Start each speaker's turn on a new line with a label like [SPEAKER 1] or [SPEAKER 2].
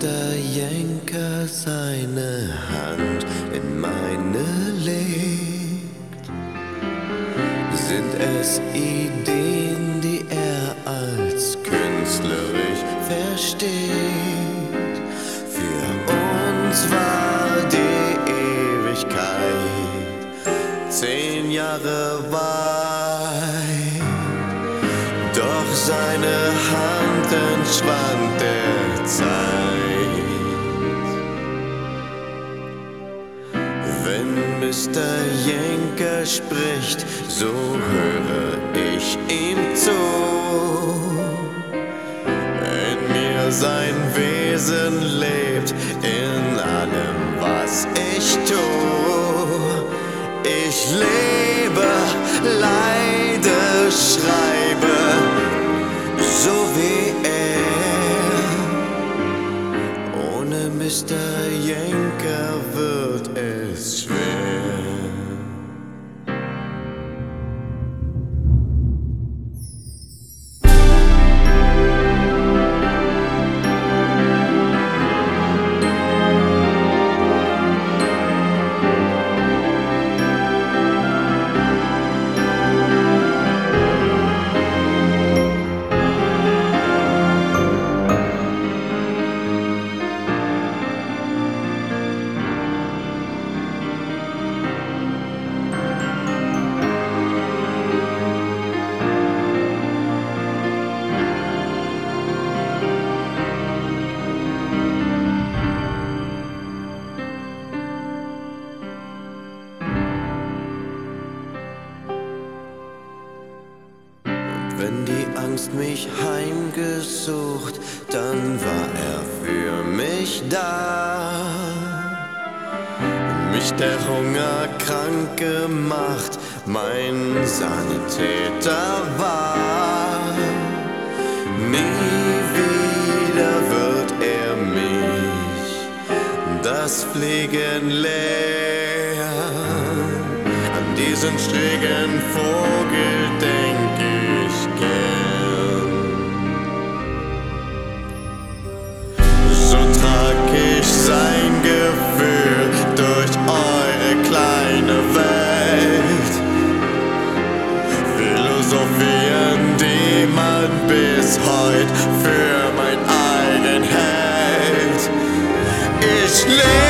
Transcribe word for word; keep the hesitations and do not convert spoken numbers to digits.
[SPEAKER 1] Mister Jenker seine Hand in meine legt, sind es Ideen, die er als künstlerisch versteht. Für uns war die Ewigkeit zehn Jahre weit, doch seine Hand entschwand der Zeit. Wenn Mister Jenker spricht, so höre ich ihm zu. In mir sein Wesen lebt, in allem, was ich tu. Ich lebe, leide, schreibe, so wie er. Ohne Mister Jenker wird es schwer. Wenn die Angst mich heimgesucht, dann war er für mich da. Mich der Hunger krank gemacht, mein Sanitäter war. Nie wieder wird er mich das Fliegen lehren. An diesen schrägen Vogel denk ich gern. So trag ich sein Gefühl durch eure kleine Welt. Philosophien, die man bis heut für mein eigen hält. Ich lebe